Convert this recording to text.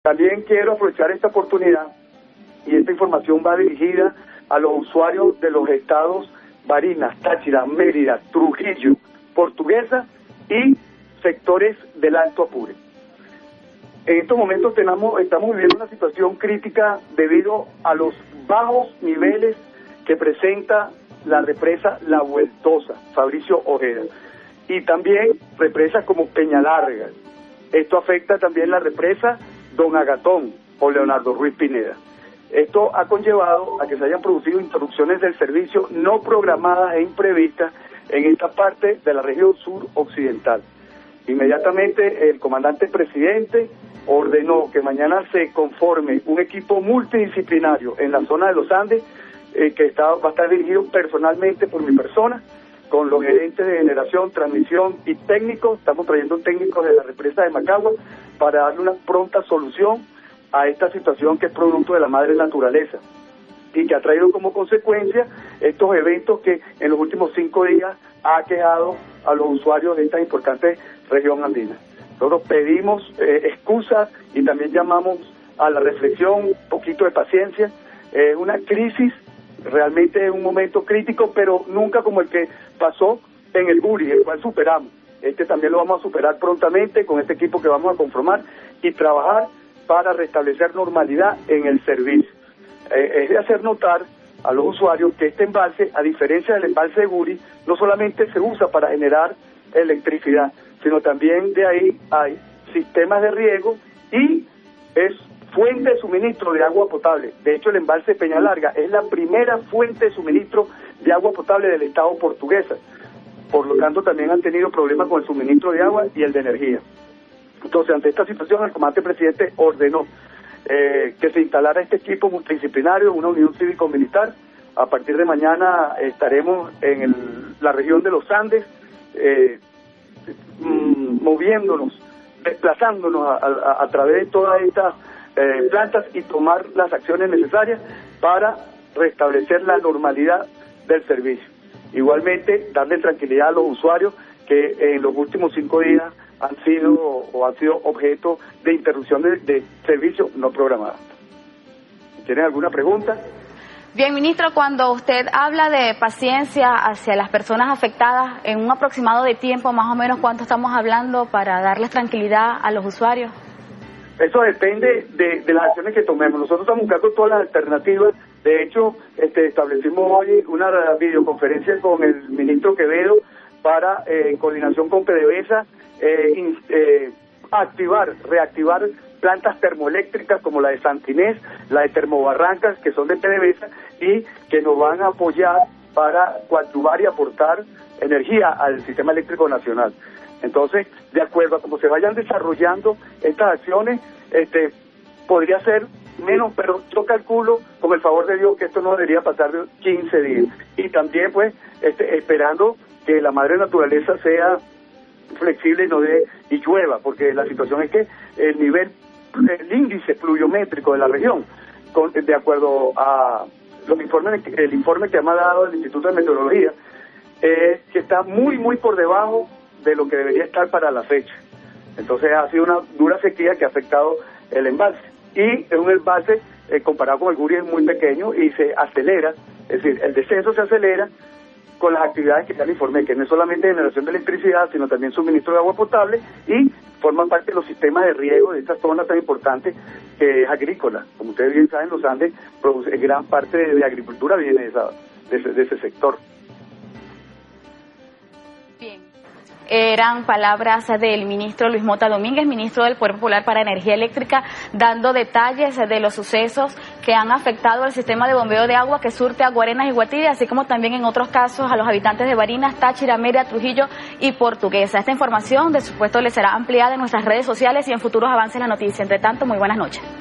También quiero aprovechar esta oportunidad y esta información va dirigida a los usuarios de los estados Barinas, Táchira, Mérida, Trujillo, Portuguesa y sectores del Alto Apure. En estos momentos estamos viviendo una situación crítica debido a los bajos niveles que presenta la represa La Vueltosa, Fabricio Ojeda, y también represas como Peñalarga. Esto afecta también la represa Don Agatón o Leonardo Ruiz Pineda. Esto ha conllevado a que se hayan producido interrupciones del servicio no programadas e imprevistas en esta parte de la región sur-occidental. Inmediatamente el comandante presidente ordenó que mañana se conforme un equipo multidisciplinario en la zona de los Andes, que va a estar dirigido personalmente por mi persona, con los gerentes de generación, transmisión y técnicos. Estamos trayendo técnicos de la represa de Macagua para darle una pronta solución a esta situación que es producto de la madre naturaleza y que ha traído como consecuencia estos eventos que en los últimos 5 días ha aquejado a los usuarios de esta importante región andina. Nosotros pedimos excusas y también llamamos a la reflexión, un poquito de paciencia. Es una crisis, realmente es un momento crítico, pero nunca como el que pasó en el Guri, el cual superamos. Este también lo vamos a superar prontamente con este equipo que vamos a conformar y trabajar para restablecer normalidad en el servicio. Es de hacer notar a los usuarios que este embalse, a diferencia del embalse de Guri, no solamente se usa para generar electricidad, sino también de ahí hay sistemas de riego y es fuente de suministro de agua potable. De hecho, el embalse de Peñalarga es la primera fuente de suministro de agua potable del estado Portuguesa. Por lo tanto, también han tenido problemas con el suministro de agua y el de energía. Entonces, ante esta situación, el comandante presidente ordenó que se instalara este equipo multidisciplinario, una unión cívico-militar. A partir de mañana estaremos en la región de los Andes, moviéndonos, desplazándonos a través de todas estas plantas y tomar las acciones necesarias para restablecer la normalidad del servicio. Igualmente, darle tranquilidad a los usuarios que en los últimos 5 días han sido objeto de interrupción de servicio no programada. ¿Tienen alguna pregunta? Bien, ministro, cuando usted habla de paciencia hacia las personas afectadas, en un aproximado de tiempo, más o menos, ¿cuánto estamos hablando para darles tranquilidad a los usuarios? Eso depende de las acciones que tomemos. Nosotros estamos buscando todas las alternativas. De hecho, establecimos hoy una videoconferencia con el ministro Quevedo para, en coordinación con PDVSA, reactivar plantas termoeléctricas como la de Santinés, la de Termobarrancas, que son de PDVSA y que nos van a apoyar para coadyuvar y aportar energía al sistema eléctrico nacional. Entonces, de acuerdo a cómo se vayan desarrollando estas acciones, podría ser menos, pero yo calculo, con el favor de Dios, que esto no debería pasar de 15 días. Y también, pues, esperando que la madre naturaleza sea flexible y llueva, porque la situación es que el índice pluviométrico de la región, de acuerdo a el informe que me ha dado el Instituto de Meteorología, que está muy, muy por debajo de lo que debería estar para la fecha. Entonces ha sido una dura sequía que ha afectado el embalse. Y es un embalse, comparado con el Guri, es muy pequeño y se acelera, es decir, el descenso se acelera con las actividades que ya le informé, que no es solamente generación de electricidad, sino también suministro de agua potable y forman parte de los sistemas de riego de esta zona tan importante que es agrícola. Como ustedes bien saben, los Andes, gran parte de agricultura viene de ese sector. Bien. Eran palabras del ministro Luis Mota Domínguez, ministro del Poder Popular para Energía Eléctrica, dando detalles de los sucesos que han afectado al sistema de bombeo de agua que surte a Guarenas y Guatire, así como también en otros casos a los habitantes de Barinas, Táchira, Mérida, Trujillo y Portuguesa. Esta información, de supuesto, les será ampliada en nuestras redes sociales y en futuros avances en la noticia. Entre tanto, muy buenas noches.